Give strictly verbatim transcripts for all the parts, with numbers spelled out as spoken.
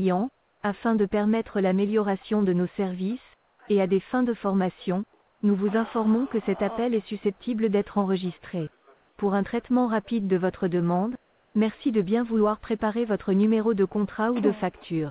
client, afin de permettre l'amélioration de nos services, et à des fins de formation, nous vous informons que cet appel est susceptible d'être enregistré. Pour un traitement rapide de votre demande, merci de bien vouloir préparer votre numéro de contrat ou de facture.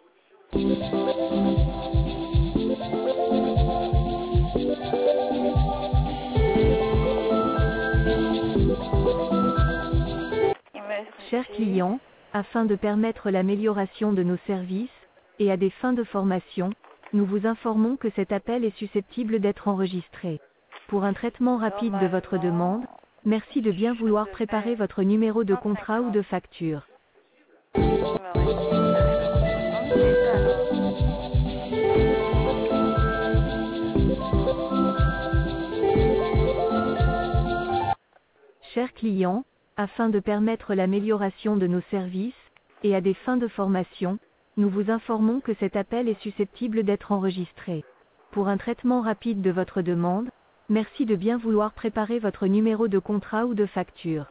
Chers clients, afin de permettre l'amélioration de nos services, et à des fins de formation, nous vous informons que cet appel est susceptible d'être enregistré. Pour un traitement rapide de votre demande, merci de bien vouloir préparer votre numéro de contrat ou de facture. Chers clients, afin de permettre l'amélioration de nos services, et à des fins de formation, nous vous informons que cet appel est susceptible d'être enregistré. Pour un traitement rapide de votre demande, merci de bien vouloir préparer votre numéro de contrat ou de facture.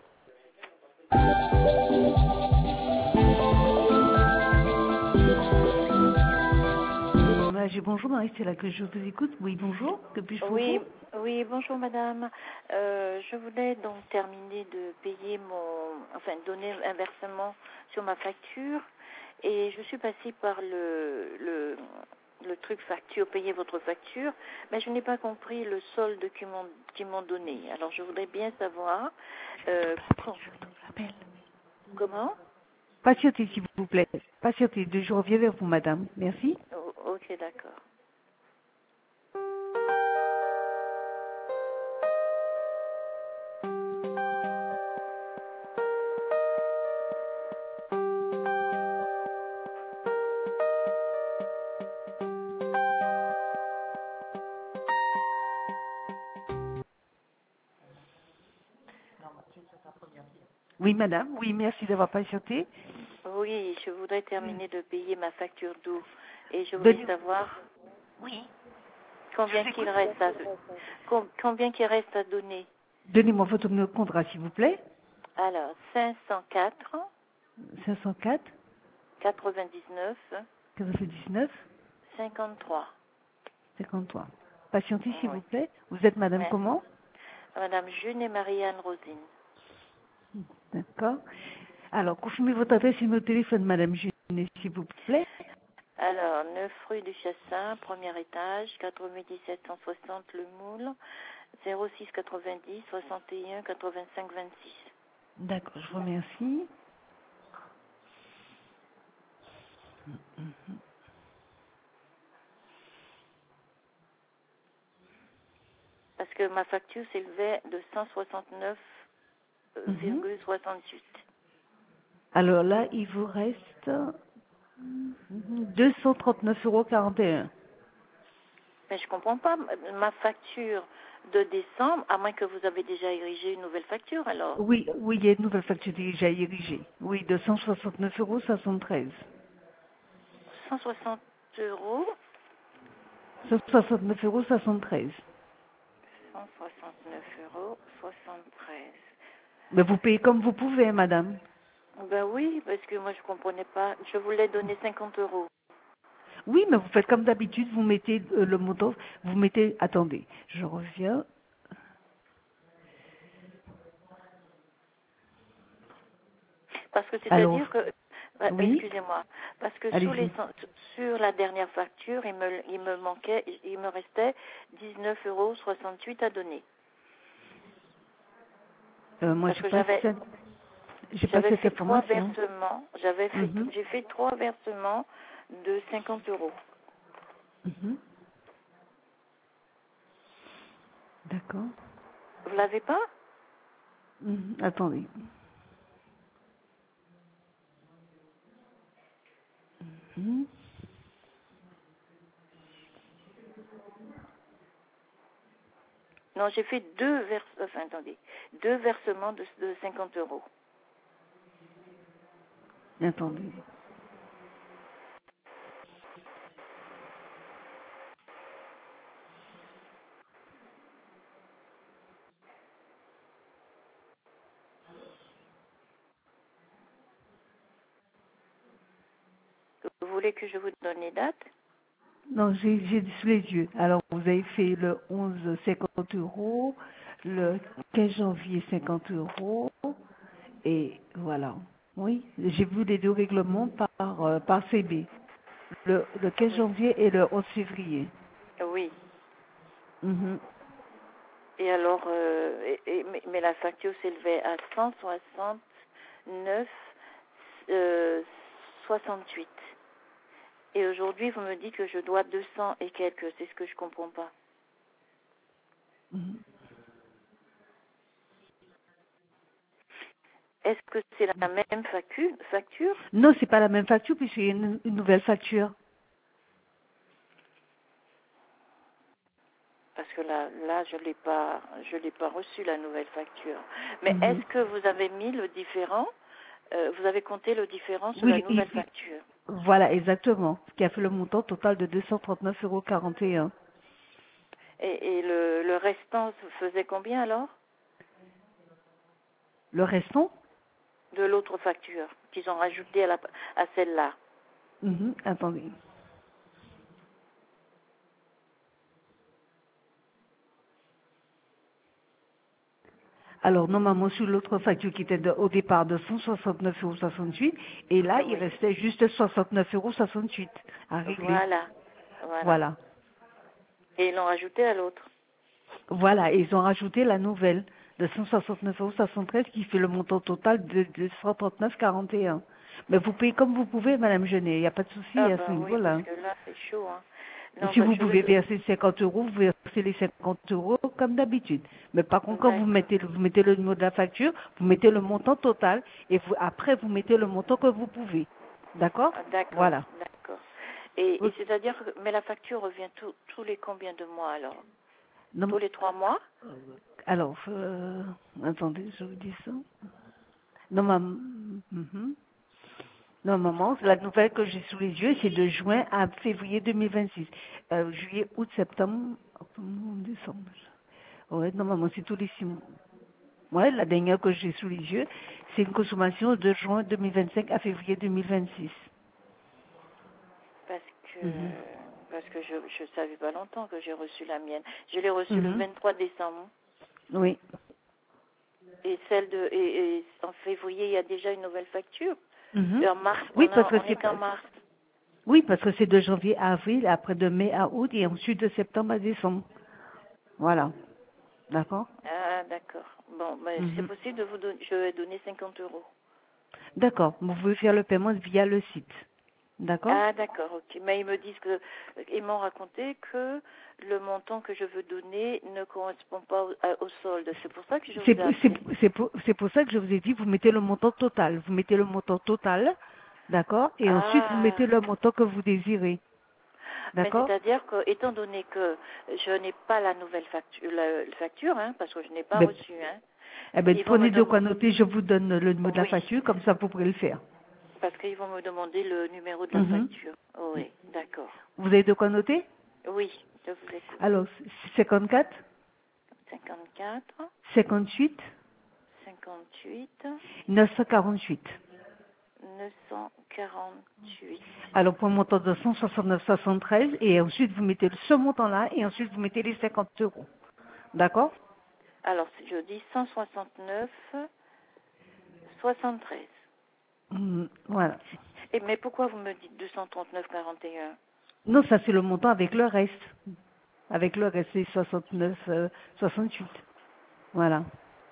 Bonjour Marie, c'est là que je vous écoute. Oui, bonjour. Que puis-je pour Oui, vous? oui, bonjour madame. Euh, je voulais donc terminer de payer mon, enfin donner un versement sur ma facture et je suis passée par le, le, le truc facture, payer votre facture, mais je n'ai pas compris le solde qu'ils m'ont, qu'ils m'ont donné. Alors je voudrais bien savoir. Euh, comment? Patientez, s'il vous plaît. Patientez. Je reviens vers vous, madame. Merci. Oh, ok, d'accord. Oui, madame. Oui, merci d'avoir patienté. Oui, je voudrais terminer de payer ma facture d'eau et je voulais Donnez- savoir Oui. combien qu'il reste à com- combien qu'il reste à donner. Donnez-moi votre numéro de contrat, s'il vous plaît. Alors cinq cent quatre cinq cent quatre, quatre-vingt-dix-neuf quatre-vingt-dix-neuf, cinquante-trois. cinquante-trois. Patientez, s'il Oui. vous plaît. Vous êtes madame Merci. comment? Madame June et Marianne Rosine. D'accord. Alors, confirmez votre adresse et numéro de téléphone, madame Junet, s'il vous plaît. Alors neuf rue du Chassin, premier étage, quatre-vingt-dix-sept cent soixante Le Moule, zéro six quatre-vingt-dix soixante et un quatre-vingt-cinq vingt-six. D'accord, je vous remercie. Parce que ma facture s'élevait de cent soixante-neuf virgule soixante-huit. Alors là, il vous reste deux cent trente-neuf euros quarante et un. Mais je comprends pas. Ma facture de décembre, à moins que vous avez déjà érigé une nouvelle facture, alors. Oui, oui, il y a une nouvelle facture déjà érigée. Oui, de cent soixante-neuf euros soixante-treize. cent soixante euros. cent soixante-neuf euros soixante-treize. cent soixante-neuf euros soixante-treize. Mais vous payez comme vous pouvez, madame. Ben oui, parce que moi je comprenais pas. Je voulais donner cinquante euros. Oui, mais vous faites comme d'habitude, vous mettez euh, le montant, vous mettez, attendez, je reviens. Parce que Alors, c'est-à-dire que, euh, oui, excusez-moi, parce que sur, les, allez-y. sur la dernière facture, il me, il me manquait, il me restait dix-neuf euros soixante-huit à donner. Euh, moi, Parce j'ai que pas j'avais, cette, j'ai pas j'avais cette fait trois information. versements, j'avais fait, Mhm, j'ai fait trois versements de cinquante euros. mhm. D'accord. Vous l'avez pas? Mhm, attendez. Mhm. Non, j'ai fait deux vers, enfin, attendez, deux versements de, de cinquante euros. Attendez. Vous voulez que je vous donne les dates? Non, j'ai j'ai sous les yeux. Alors, vous avez fait le onze, cinquante euros, le quinze janvier, cinquante euros, et voilà. Oui, j'ai vu les deux règlements par, euh, par C B, le, le quinze Oui. janvier et le onze février. Oui. Mhm. Et alors, euh, et- et- mais, mais la facture s'élevait à cent soixante-neuf euh, soixante-huit. Et aujourd'hui, vous me dites que je dois deux cents et quelques. C'est ce que je comprends pas. Mhm. Est-ce que c'est la même facture, facture Non, c'est pas la même facture puisque c'est une, une nouvelle facture. Parce que là, là, je l'ai pas, je l'ai pas reçu la nouvelle facture. Mais Mhm. est-ce que vous avez mis le différent euh, Vous avez compté le différent sur la Oui, il- nouvelle il- facture. voilà, exactement. Ce qui a fait le montant total de deux cent trente-neuf euros quarante et un. Et, et le, le restant faisait combien alors Le restant, de l'autre facture qu'ils ont rajouté à, la, à celle-là? mhm, attendez. Alors, normalement, sur l'autre facture qui était de- au départ de cent soixante-neuf euros soixante-huit, et là, il Oui. restait juste soixante-neuf euros soixante-huit à régler. Voilà, voilà. Voilà. Et ils l'ont rajouté à l'autre. Voilà, et ils ont rajouté la nouvelle de cent soixante-neuf euros soixante-treize qui fait le montant total de deux cent trente-neuf virgule quarante et un. Mais vous payez comme vous pouvez, Madame Genet, il n'y a pas de souci Ah à ce ben oui, parce niveau-là. que là, c'est chaud. Hein. Ou Non, si ben, vous je vais... pouvez verser cinquante euros, vous versez les cinquante euros comme d'habitude. Mais par contre, quand vous D'accord. mettez, le- vous mettez le numéro de la facture, vous mettez le montant total et vous, après, vous mettez le montant que vous pouvez. D'accord? Ah, d'accord, Voilà. d'accord. Et, Ok. et c'est-à-dire que... Mais la facture revient tous tous les combien de mois alors? Non, Tous les trois mois? alors, euh, attendez, je vous dis ça. Non, maman. Mhm. Non, maman, la nouvelle que j'ai sous les yeux, c'est de juin à février deux mille vingt-six. Euh, juillet, août, septembre, octobre, novembre, décembre. Ouais, non, maman, c'est tous les six mois. Ouais, la dernière que j'ai sous les yeux, c'est une consommation de juin deux mille vingt-cinq à février deux mille vingt-six. Parce que... Mhm. Parce que je ne savais pas longtemps que j'ai reçu la mienne. Je l'ai reçue le Mhm. vingt-trois décembre. Oui. Et celle de... Et, et en février, il y a déjà une nouvelle facture. Mhm. Et en mars, Oui, on, parce a, que on c'est est en mars. oui, parce que c'est de janvier à avril, après de mai à août et ensuite de septembre à décembre. Voilà. D'accord? Ah, d'accord. Bon, ben, c'est Mhm. possible de vous donner... Je vais donner cinquante euros. D'accord. Vous pouvez faire le paiement via le site. D'accord? Ah, d'accord, ok. Mais ils me disent que, ils m'ont raconté que le montant que je veux donner ne correspond pas au, à- au solde. C'est pour ça que je C'est vous ai c'est- appelé. c'est pour, c'est pour ça que je vous ai dit, vous mettez le montant total. Vous mettez le montant total, d'accord? Et ensuite, vous Ah, mettez le montant que vous désirez. mais D'accord? c'est-à-dire que, étant donné que je n'ai pas la nouvelle facture, la, la facture, hein, parce que je n'ai pas Ben, reçu, hein, eh ben, ils vont me prenez de demander, quoi noter, je vous donne le numéro de la oui, facture, comme ça vous pourrez le faire. parce qu'ils vont me demander le numéro de la Mhm. facture. Oh, oui, d'accord. Vous avez de quoi noter? Oui, je vous écoute. Alors, cinquante-quatre, cinquante-quatre, cinquante-huit, cinquante-huit, neuf cent quarante-huit. neuf cent quarante-huit. Alors, pour un montant de cent soixante-neuf virgule soixante-treize, et ensuite vous mettez ce montant-là, et ensuite vous mettez les cinquante euros. D'accord? Alors, si je dis cent soixante-neuf, soixante-treize. Mhm. Voilà. Et, mais pourquoi vous me dites deux cent trente-neuf quarante et un? Non, ça c'est le montant avec le reste. Avec le reste, c'est soixante-neuf, euh, soixante-huit. Voilà.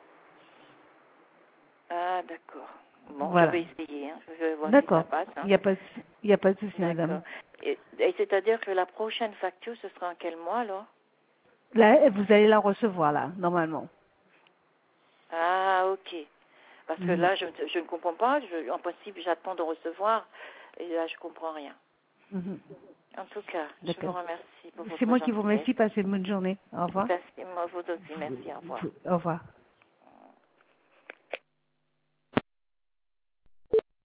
Ah, d'accord. Bon, je Voilà. vais essayer. Hein. Je vais voir si ça D'accord. passe. Il Hein. n'y a pas, il y a pas de souci, D'accord. madame. Et, et c'est-à-dire que la prochaine facture, ce sera en quel mois alors? Là, vous allez la recevoir, là, normalement. Ah, ok. Parce que Mhm. là, je, je ne comprends pas. Je, en principe, j'attends de recevoir. Et là, je comprends rien. Mhm. En tout cas, je vous D'accord. remercie pour C'est votre moi qui vous gentillesse. remercie. Passez une bonne journée. Au revoir. Merci, moi vous aussi. Merci. Au revoir. Au revoir.